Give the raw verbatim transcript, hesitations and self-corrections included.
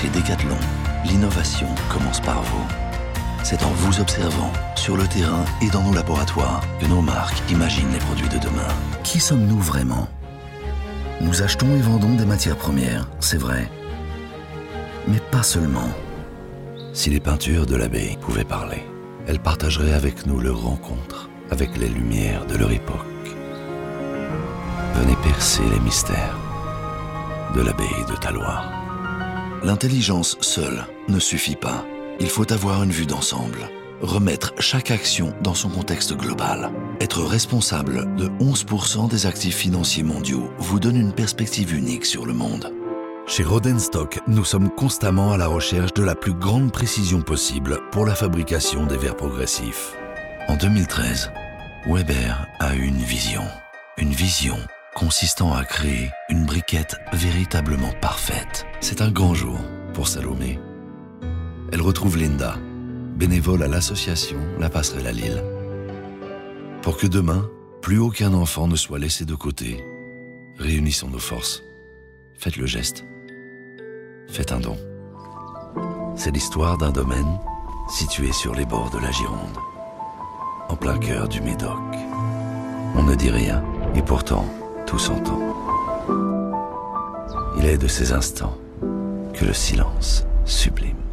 Chez Decathlon, l'innovation commence par vous. C'est en vous observant, sur le terrain et dans nos laboratoires, que nos marques imaginent les produits de demain. Qui sommes-nous vraiment ? Nous achetons et vendons des matières premières, c'est vrai. Mais pas seulement. Si les peintures de l'abbaye pouvaient parler, elles partageraient avec nous leur rencontre, avec les lumières de leur époque. Venez percer les mystères de l'abbaye de Talloires. L'intelligence seule ne suffit pas. Il faut avoir une vue d'ensemble. Remettre chaque action dans son contexte global. Être responsable de onze pour cent des actifs financiers mondiaux vous donne une perspective unique sur le monde. Chez Rodenstock, nous sommes constamment à la recherche de la plus grande précision possible pour la fabrication des verres progressifs. En deux mille treize, Weber a eu une vision. Une vision consistant à créer une briquette véritablement parfaite. C'est un grand jour pour Salomé. Elle retrouve Linda, bénévole à l'association La Passerelle à Lille. Pour que demain, plus aucun enfant ne soit laissé de côté, réunissons nos forces. Faites le geste. Faites un don. C'est l'histoire d'un domaine situé sur les bords de la Gironde, en plein cœur du Médoc. On ne dit rien, et pourtant, tout s'entend. Il est de ces instants que le silence sublime.